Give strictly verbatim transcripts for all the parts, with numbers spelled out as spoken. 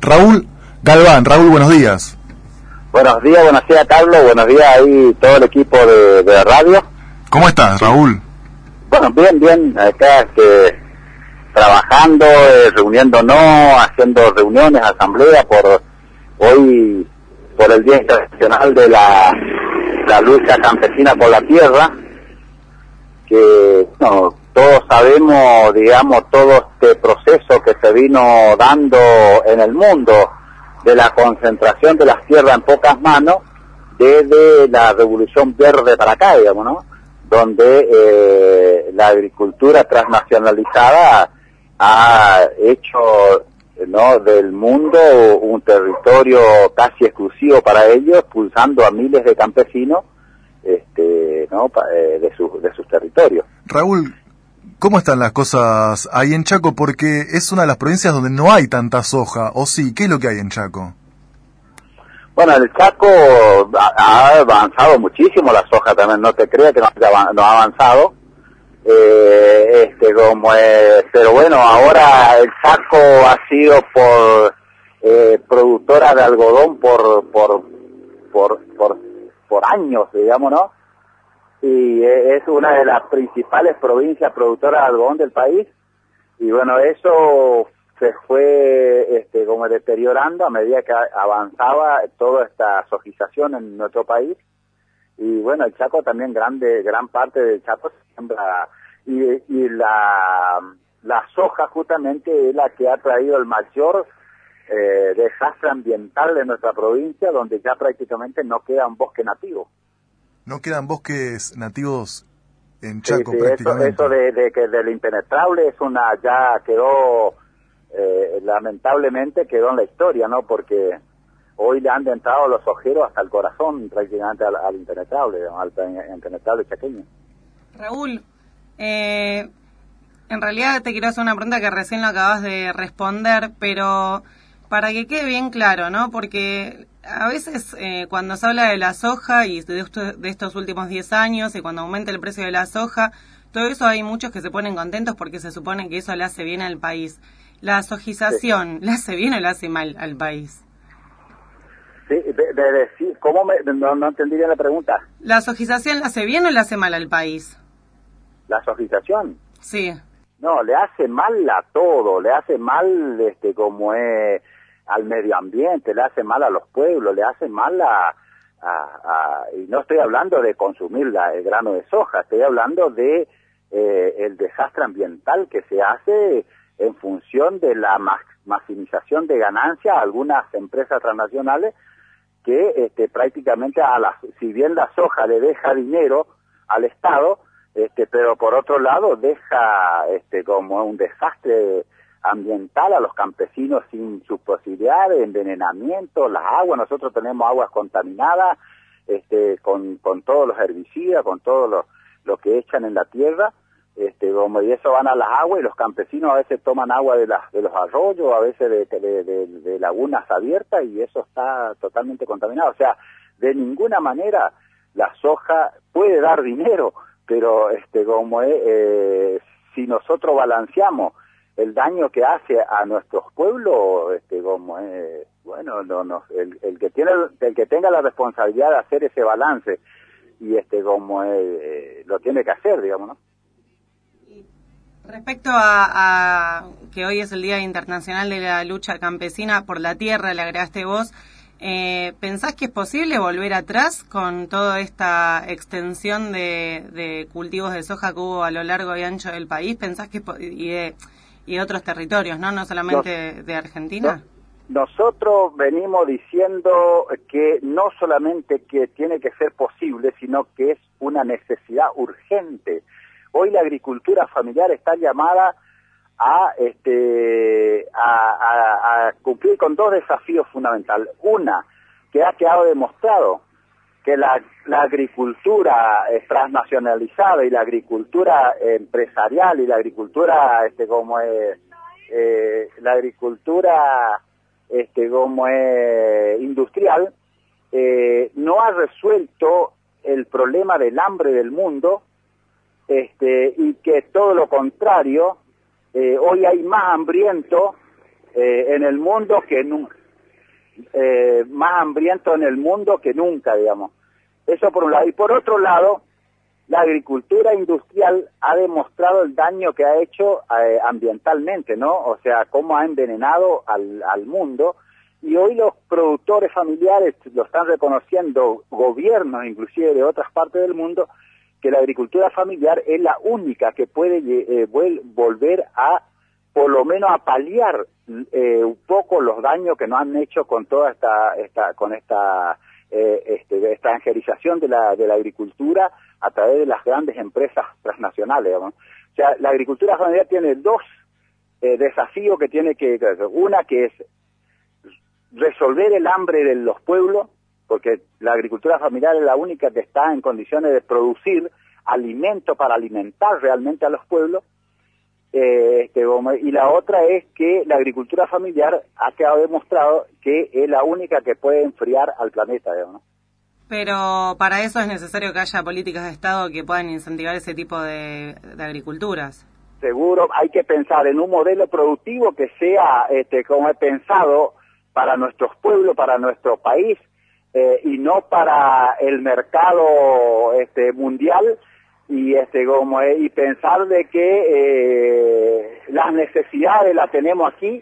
Raúl Galván. Raúl, buenos días. Buenos días, buenos días Carlos, buenos días ahí todo el equipo de, de radio. ¿Cómo estás, Raúl? Bueno, bien, bien, acá este, trabajando, eh, reuniéndonos, haciendo reuniones, asambleas por hoy, por el Día Internacional de la, la lucha campesina por la tierra, que no, todos sabemos, digamos, todo este proceso que se vino dando en el mundo de la concentración de las tierras en pocas manos desde la Revolución Verde para acá, digamos, ¿no? Donde eh, la agricultura transnacionalizada ha hecho, ¿no?, del mundo un territorio casi exclusivo para ellos, expulsando a miles de campesinos este, ¿no?, de, su, de sus territorios. Raúl, ¿cómo están las cosas ahí en Chaco? Porque es una de las provincias donde no hay tanta soja, ¿o sí? ¿Qué es lo que hay en Chaco? Bueno, el Chaco ha, ha avanzado muchísimo la soja también, no te creas que no, no ha avanzado, eh, este, como eh, pero bueno, ahora el Chaco ha sido por eh, productora de algodón por por por por, por años, digamos, ¿no? Y es una de las principales provincias productoras de algodón del país, y bueno, eso se fue este, como deteriorando a medida que avanzaba toda esta sojización en nuestro país. Y bueno, el Chaco también, grande gran parte del Chaco se siembra, y, y la, la soja justamente es la que ha traído el mayor eh, desastre ambiental de nuestra provincia, donde ya prácticamente no queda un bosque nativo. No quedan bosques nativos en Chaco, sí, sí, prácticamente. Eso, eso de, de que del impenetrable es una, ya quedó, eh, lamentablemente quedó en la historia, ¿no? Porque hoy le han entrado los ojeros hasta el corazón prácticamente al, al impenetrable, al impenetrable chaqueño. Raúl, eh, en realidad te quiero hacer una pregunta que recién lo acabas de responder, pero para que quede bien claro, ¿no? Porque a veces eh, cuando se habla de la soja y de, esto, de estos últimos diez años y cuando aumenta el precio de la soja, todo eso hay muchos que se ponen contentos porque se supone que eso le hace bien al país. ¿La sojización sí. le hace bien o le hace mal al país? Sí, de, de decir, ¿cómo me, no, no entendí bien la pregunta? ¿La sojización le hace bien o le hace mal al país? ¿La sojización? Sí. No, le hace mal a todo, le hace mal este como es al medio ambiente, le hace mal a los pueblos, le hace mal a, a, a y no estoy hablando de consumir la, el grano de soja, estoy hablando de eh, el desastre ambiental que se hace en función de la ma maximización de ganancias a algunas empresas transnacionales que este, prácticamente, a la, si bien la soja le deja dinero al Estado, este, pero por otro lado deja este, como un desastre ambiental a los campesinos sin sus posibilidades, envenenamiento, las aguas, nosotros tenemos aguas contaminadas, este, con, con todos los herbicidas, con todo lo, lo que echan en la tierra, este, como, y eso van a las aguas, y los campesinos a veces toman agua de, las, de los arroyos, a veces de, de, de, de lagunas abiertas, y eso está totalmente contaminado. O sea, de ninguna manera la soja puede dar dinero, pero este, como es, eh, si nosotros balanceamos el daño que hace a nuestros pueblos, este, como es, bueno, no, no, el, el que tiene, el que tenga la responsabilidad de hacer ese balance y este, como es, eh, lo tiene que hacer, digamos, ¿no? Respecto a, a que hoy es el Día Internacional de la Lucha Campesina por la Tierra, le agregaste vos, eh, ¿pensás que es posible volver atrás con toda esta extensión de, de cultivos de soja que hubo a lo largo y ancho del país? ¿Pensás que y de, y de otros territorios, no no solamente Nos, de Argentina? No, nosotros venimos diciendo que no solamente que tiene que ser posible, sino que es una necesidad urgente. Hoy la agricultura familiar está llamada a este a, a, a cumplir con dos desafíos fundamentales. Una, que ha quedado demostrado que la, la agricultura es transnacionalizada y la agricultura empresarial y la agricultura este como es eh, la agricultura este como es industrial eh, no ha resuelto el problema del hambre del mundo. Este, y que todo lo contrario, eh, hoy hay más hambrientos eh, en el mundo que nunca, eh, más hambriento en el mundo que nunca, digamos. Eso por un lado. Y por otro lado, la agricultura industrial ha demostrado el daño que ha hecho eh, ambientalmente, ¿no? O sea, cómo ha envenenado al, al mundo. Y hoy los productores familiares lo están reconociendo, gobiernos inclusive de otras partes del mundo, que la agricultura familiar es la única que puede eh, volver a, por lo menos a paliar eh, un poco los daños que nos han hecho con toda esta, esta con esta eh, este, extranjerización de la, de la agricultura a través de las grandes empresas transnacionales, ¿no? O sea, la agricultura familiar tiene dos eh, desafíos que tiene que, una que es resolver el hambre de los pueblos, porque la agricultura familiar es la única que está en condiciones de producir alimento para alimentar realmente a los pueblos, eh, este, y la otra es que la agricultura familiar ha quedado demostrado que es la única que puede enfriar al planeta, ¿no? Pero para eso es necesario que haya políticas de Estado que puedan incentivar ese tipo de, de agriculturas. Seguro, hay que pensar en un modelo productivo que sea, este, como he pensado, para nuestros pueblos, para nuestro país, eh, y no para el mercado este, mundial, y este como eh, y pensar de que eh, las necesidades las tenemos aquí,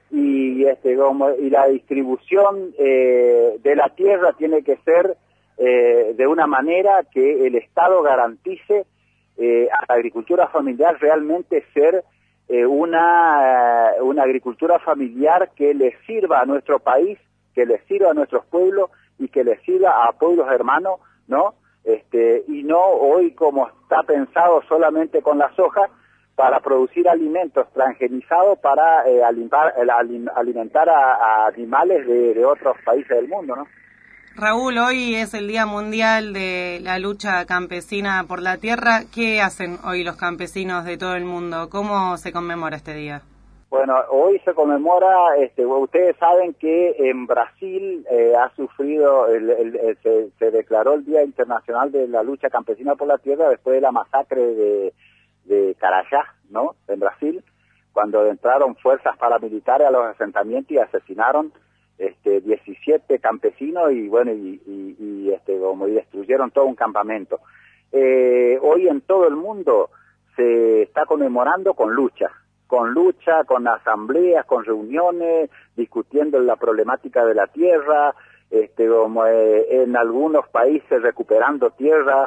y este como y la distribución eh, de la tierra tiene que ser eh, de una manera que el Estado garantice eh, a la agricultura familiar realmente ser eh, una eh, una agricultura familiar que le sirva a nuestro país, que le sirva a nuestros pueblos y que le sirva a pueblos hermanos, ¿no? Este, y no hoy como está pensado solamente con la soja para producir alimentos transgenizados para eh, alimentar, alimentar a, a animales de, de otros países del mundo, ¿no? Raúl, hoy es el Día Mundial de la Lucha Campesina por la Tierra. ¿Qué hacen hoy los campesinos de todo el mundo? ¿Cómo se conmemora este día? Bueno, hoy se conmemora, este, ustedes saben que en Brasil eh, ha sufrido, el, el, el, se, se declaró el Día Internacional de la Lucha Campesina por la Tierra después de la masacre de, de Carajás, ¿no? En Brasil, cuando entraron fuerzas paramilitares a los asentamientos y asesinaron este, diecisiete campesinos y bueno y, y, y este como y destruyeron todo un campamento. Eh, hoy en todo el mundo se está conmemorando con lucha. con lucha, con asambleas, con reuniones, discutiendo la problemática de la tierra, este, como eh, en algunos países recuperando tierras,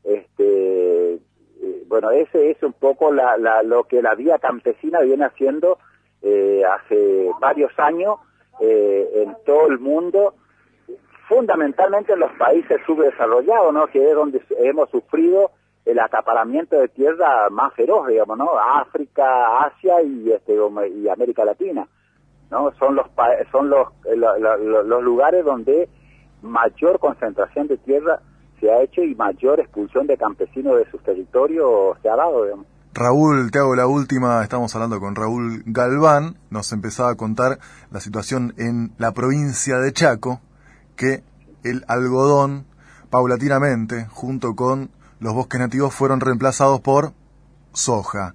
este, eh, bueno, ese es un poco la, la, lo que la vía campesina viene haciendo eh, hace varios años eh, en todo el mundo, fundamentalmente en los países subdesarrollados, ¿no? Que es donde hemos sufrido el acaparamiento de tierra más feroz, digamos, ¿no? África, Asia y este y América Latina, ¿no? Son los son los los, los, los lugares donde mayor concentración de tierra se ha hecho y mayor expulsión de campesinos de sus territorios se ha dado, digamos. Raúl, te hago la última, estamos hablando con Raúl Galván, nos empezaba a contar la situación en la provincia de Chaco, que el algodón paulatinamente, junto con los bosques nativos, fueron reemplazados por soja.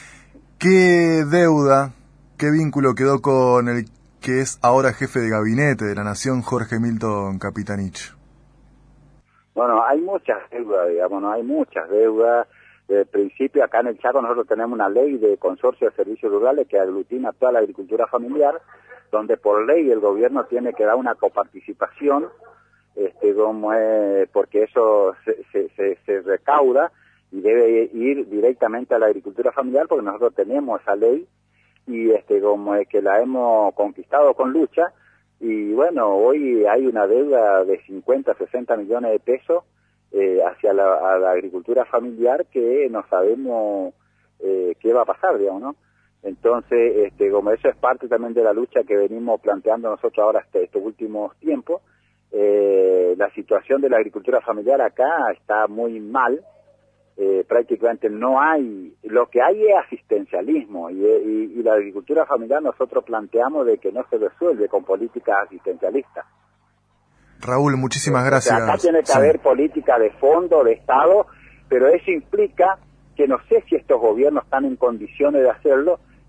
¿Qué deuda, qué vínculo quedó con el que es ahora jefe de gabinete de la Nación, Jorge Milton Capitanich? Bueno, hay muchas deudas, digamos, ¿no? Hay muchas deudas. Desde el principio, acá en el Chaco, nosotros tenemos una ley de consorcio de servicios rurales que aglutina toda la agricultura familiar, donde por ley el gobierno tiene que dar una coparticipación, este, como es, porque eso se, se, se, se recauda y debe ir directamente a la agricultura familiar, porque nosotros tenemos esa ley y este, como es que la hemos conquistado con lucha. Y bueno, hoy hay una deuda de cincuenta, sesenta millones de pesos eh, hacia la, a la agricultura familiar que no sabemos eh, qué va a pasar, digamos, ¿no? Entonces, este, como eso es parte también de la lucha que venimos planteando nosotros ahora este, estos últimos tiempos, eh, la situación de la agricultura familiar acá está muy mal. Eh, prácticamente no hay, lo que hay es asistencialismo y, y, y la agricultura familiar nosotros planteamos de que no se resuelve con políticas asistencialistas. Raúl, muchísimas gracias. O sea, acá tiene que sí. haber política de fondo, de Estado, pero eso implica que no sé si estos gobiernos están en condiciones de hacerlo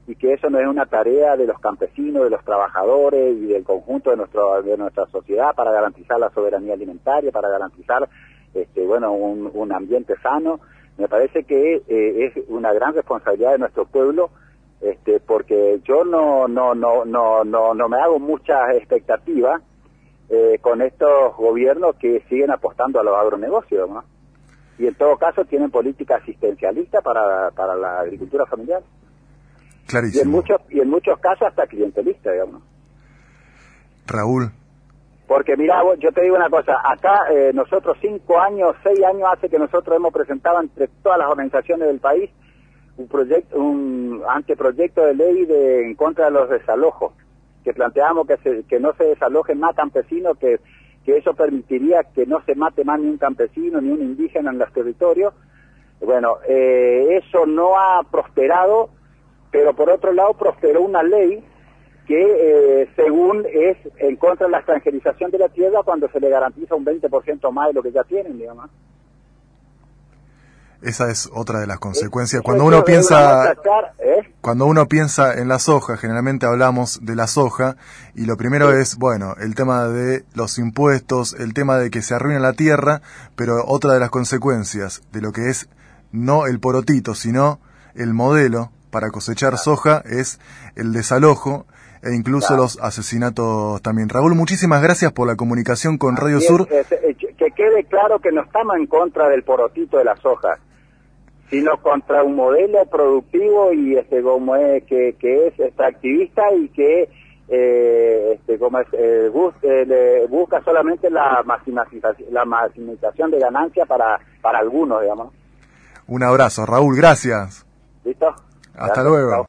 y que eso no es una tarea de los campesinos, de los trabajadores y del conjunto de nuestro de nuestra sociedad para garantizar la soberanía alimentaria, para garantizar este bueno un, un ambiente sano. Me parece que eh, es una gran responsabilidad de nuestro pueblo, este porque yo no no no no no no me hago muchas expectativas eh, con estos gobiernos que siguen apostando a los agronegocios, ¿no? Y en todo caso tienen política asistencialista para para la agricultura familiar. Clarísimo. Y en muchos y en muchos casos hasta clientelista, digamos. Raúl. Porque mira, yo te digo una cosa, acá eh, nosotros cinco años, seis años hace que nosotros hemos presentado entre todas las organizaciones del país un proyecto, un anteproyecto de ley de en contra de los desalojos, que planteamos que se, que no se desalojen más campesinos, que que eso permitiría que no se mate más ni un campesino ni un indígena en los territorios. Bueno, eh, eso no ha prosperado, pero por otro lado prosperó una ley que eh, según es en contra de la extranjerización de la tierra cuando se le garantiza un veinte por ciento más de lo que ya tienen, digamos. Esa es otra de las consecuencias. Cuando uno piensa, ¿eh? cuando uno piensa en la soja, generalmente hablamos de la soja y lo primero sí. es, bueno, el tema de los impuestos, el tema de que se arruina la tierra, pero otra de las consecuencias de lo que es no el porotito, sino el modelo para cosechar claro. soja es el desalojo e incluso claro. los asesinatos también. Raúl, muchísimas gracias por la comunicación con Radio Así Sur. Es, es, es, que quede claro que no estamos en contra del porotito de la soja, sino contra un modelo productivo y este como es que, que es extractivista y que eh, este como es eh, bus, eh, le busca solamente la maximización la maximización de ganancia para para algunos, digamos. Un abrazo, Raúl, gracias. ¿Listo? Hasta Gracias. luego.